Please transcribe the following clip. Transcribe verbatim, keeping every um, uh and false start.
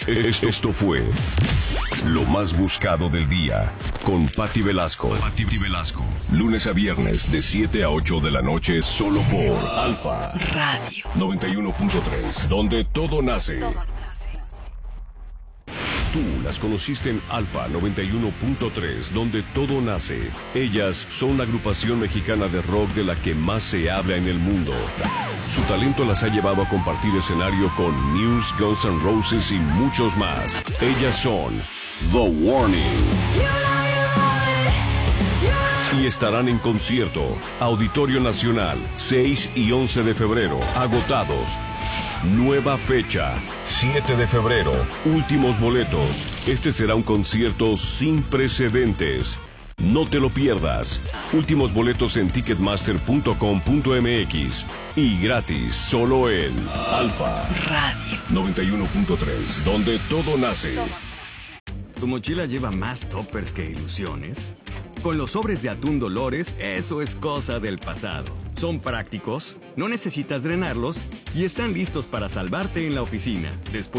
Es- Esto fue lo más buscado del día con Patti Velasco. Patti Velasco. Lunes a viernes de siete a ocho de la noche solo por Alfa Radio noventa y uno punto tres, donde todo nace. Tú las conociste en Alfa noventa y uno punto tres, donde todo nace. Ellas son la agrupación mexicana de rock de la que más se habla en el mundo. Su talento las ha llevado a compartir escenario con Muse, Guns N' Roses y muchos más. Ellas son The Warning. Y estarán en concierto, Auditorio Nacional, seis y once de febrero, agotados. Nueva fecha, siete de febrero, últimos boletos. Este será un concierto sin precedentes. No te lo pierdas. Últimos boletos en ticketmaster punto com punto m x y gratis solo en Alfa Radio noventa y uno punto tres, donde todo nace. ¿Tu mochila lleva más toppers que ilusiones? Con los sobres de atún Dolores, eso es cosa del pasado. Son prácticos, no necesitas drenarlos y están listos para salvarte en la oficina. Después